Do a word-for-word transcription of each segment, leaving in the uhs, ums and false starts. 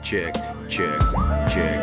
check, check, check.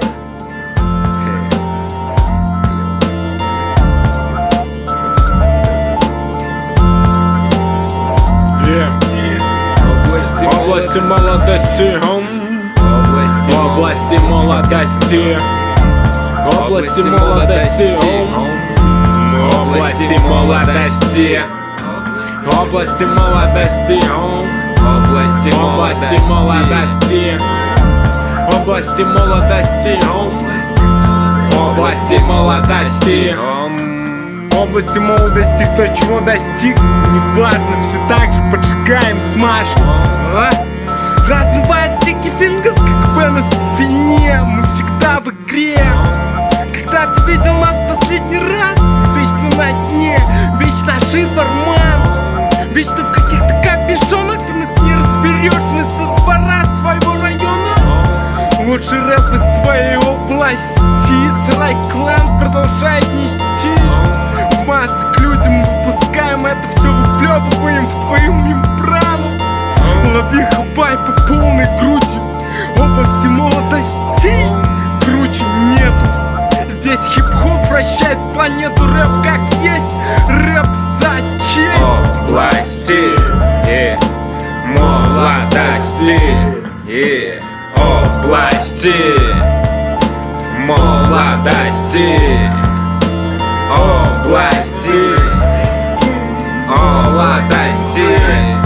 Области, области молодости, области, области молодости, области молодости, области молодости, области молодости, области молодости, области молодости, области молодости. Области молодости, кто чего достиг, неважно, все так же поджигаем, смажем, а? Разрывает стики фингас, как бы на спине, мы всегда в игре. Когда ты видел нас в последний раз, вечно на дне, вечно шиферман, вечно в каких-то капюшонах, ты нас не разберешь, мы со двора своего района. Лучший рэп из своей области, Сарай Клан продолжает нести. В массы к людям выпускаем это все, выплевываем в твою мембрану. Лови хабай по полной груди, области молодости круче нету. Здесь хип-хоп вращает планету, рэп как есть, рэп за честь. Области и молодости, и области молодости, области молодости.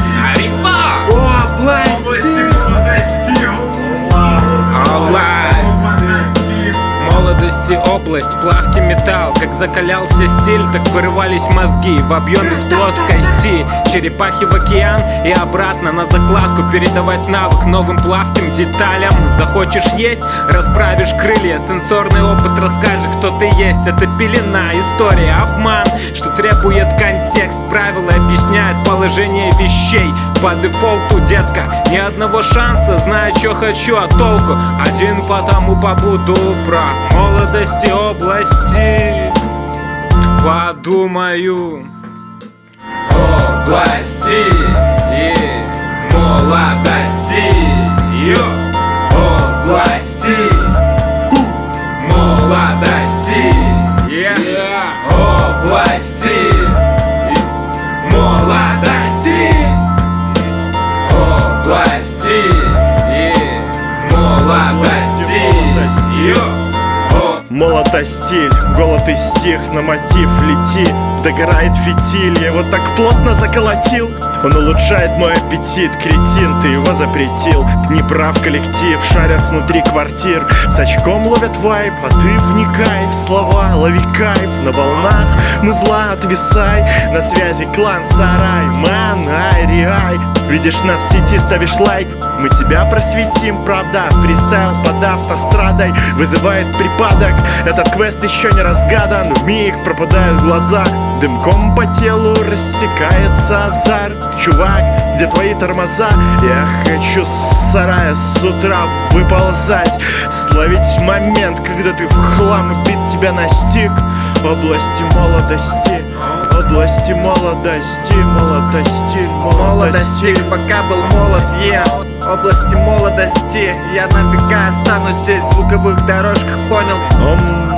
Молодости, область, плавки, металл. Как закалялся стиль, так вырывались мозги в объеме с плоскости. Черепахи в океан и обратно на закладку. Передавать навык новым плавким деталям. Захочешь есть, расправишь крылья. Сенсорный опыт расскажет, кто ты есть. Это пелена, история, обман, что требует контекст. Правила объясняют положение вещей. По дефолту, детка, ни одного шанса. Знаю, что хочу, а толку один, потому побуду прав. Молодости, области, подумаю. Области и молодости, йо. Области, молодости, yeah. Области и молодости, области и молодости, йо. Молотостиль, голод и стих, на мотив лети. Догорает фитиль, я его так плотно заколотил. Он улучшает мой аппетит, кретин, ты его запретил. Неправ коллектив, шарят внутри квартир. С очком ловят вайп, а ты вникай в слова. Лови кайф на волнах, музла отвисай. На связи клан Сарай, ман, ай, ай. Видишь нас в сети, ставишь лайк, мы тебя просветим, правда. Фристайл под автострадой вызывает припадок. Этот квест еще не разгадан, вмиг пропадают глаза. Дымком по телу растекается азарт. Чувак, где твои тормоза? Я хочу с сарая с утра выползать, словить момент, когда ты в хлам и бит тебя настиг. Области молодости, области молодости, молодости, молодости. Пока был молод, е yeah. Области молодости, я навека останусь здесь в звуковых дорожках, понял? Ом.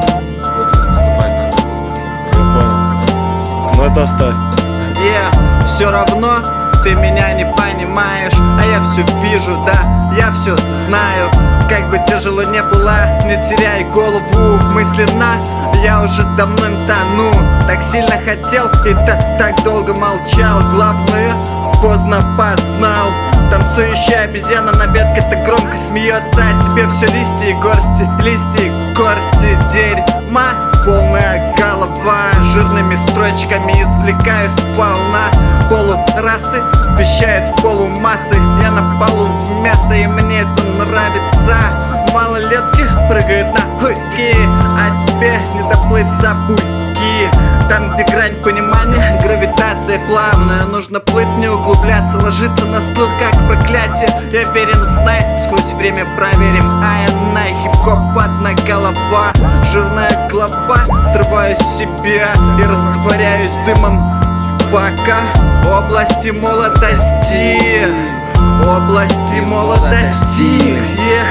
Ну это оставь. Yeah, все равно ты меня не понимаешь, а я все вижу, да, я все знаю. Как бы тяжело не было, не теряй голову мысленно. Я уже давно тону, так сильно хотел и так, так долго молчал. Главное, поздно познал. Танцующая обезьяна на ветке так громко смеется. А тебе все листья и горсти, листья и горсти дерьма. Полная голова, жирными строчками извлекаю сполна. Полурасы вещает в полумассы. Я на полу в мясо, и мне это нравится. Малолетки прыгают на хуйки, а тебе не доплыть за буйки. Там, где грань понимания, гравитация плавная. Нужно плыть, не углубляться, ложиться на слух, как проклятие. Я верен, знай, сквозь время проверим. А я на хип-хоп, одна голова, жирная глава. Срываю с себя и растворяюсь дымом. Пока области молодости, области молодости, yeah.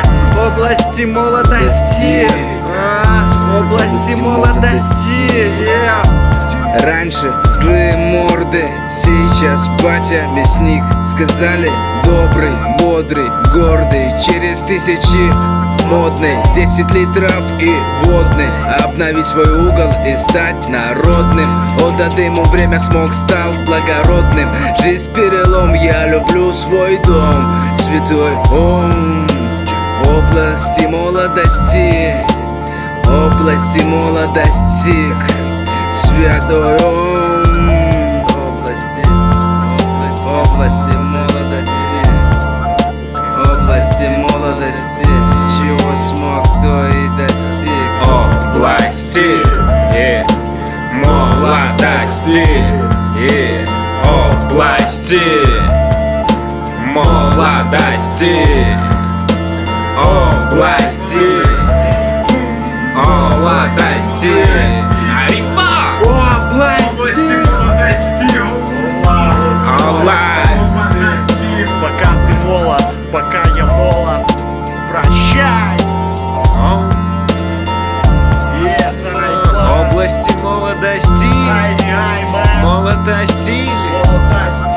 области молодости, а, области молодости, yeah. Раньше злые морды, сейчас батя мясник. Сказали добрый, бодрый, гордый. Через тысячи модный, десять литров и водный. Обновить свой угол и стать народным. Отдать ему время, смог, стал благородным. Жизнь перелом, я люблю свой дом. Святой Ом, области молодости, области молодости. Святой Ом, области, области молодости, области молодости. Чего смог, то и достиг. Области и молодости, и области молодости, области молодости. Arriba! Области молодости, Область. Пока ты молод, пока я молод, прощай. Yes, alright. Области молодости, Ай, ай, мэн. молодости. Молодость.